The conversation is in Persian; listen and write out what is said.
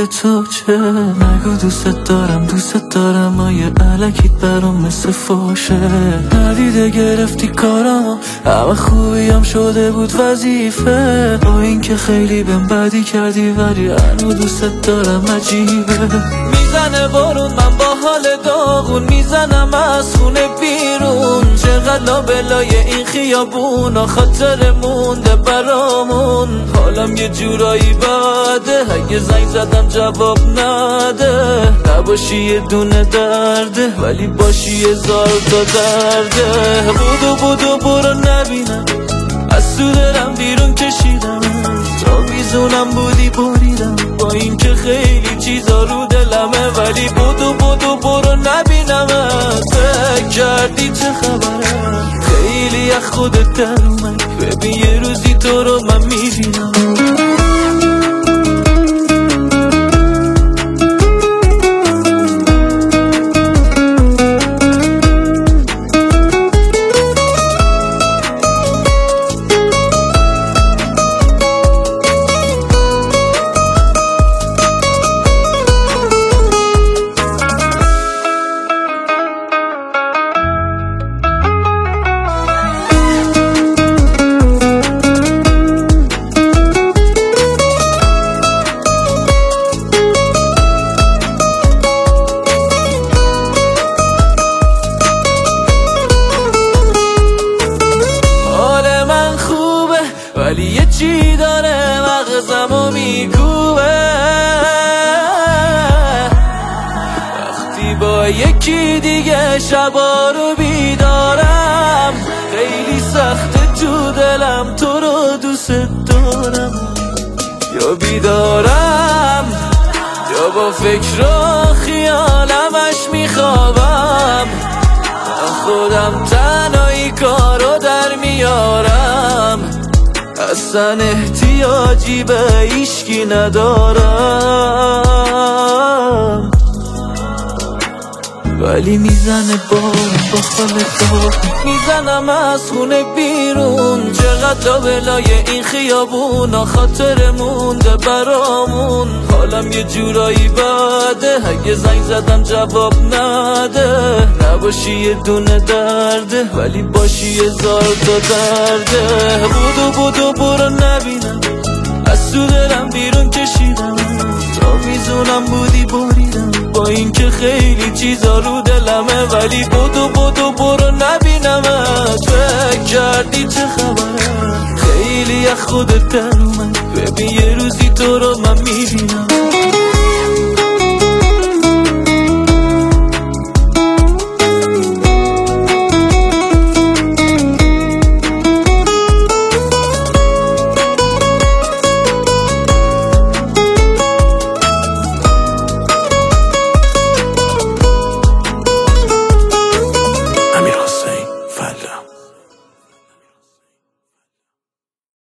تو چه؟ نگو دوست دارم ما یه علکیت برام مثل فاشه. ندیده گرفتی کارم همه خوبیم شده بود وظیفه. با این که خیلی بهم بدی کردی ولی هنو دوست دارم عجیبه. میزنه بارون من با حال داغون میزنم از خونه بیرون. چقدر لابلای این خیابون خاطر مونده برامون. حالم یه جورایی بده اگه زنگ زدم جواب نده. نباشی یه دونه درده ولی باشی 1000 تا درده. بودو برو نبینم از تو درم بیرون کشیدم. تا میزونم بودی بریدم با این که خیلی چیزا رو دلمه. ولی بودو برو نبینم. فکر کردی چه خبره؟ خیلی از خودت در اومد. ببین یه روزی تو رو من میبینم. ولی یه چی داره مغزمو میکوبه. وقتی با یکی دیگه شبا رو بیدارم خیلی سخته تو دلم تو رو دوست دارم. یا بیدارم یا با فکر و خیالمش میخوابم. من خودم تنهایی کارو در میارم. اصلا احتیاجی به هیچکی ندارم. ولی میزنه بارم با حال داغون میزنم از خونه بیرون. چقدر لابلای این خیابون خاطر مونده برامون. حالم یه جورایی بده اگه زنگ زدم جواب نده. نباشی یه دونه درده ولی باشی 1000 تا درده. بودو برو نبینم از تو درم بیرون کشیدم. تا میزونم بودی بریدم با این که خیلی چیزا رو دلمه. ولی بودو برو نبینم. فکر کردی چه خبره؟ خیلی از خودت در اومد. ببین یه روزی تو رو من میبینم.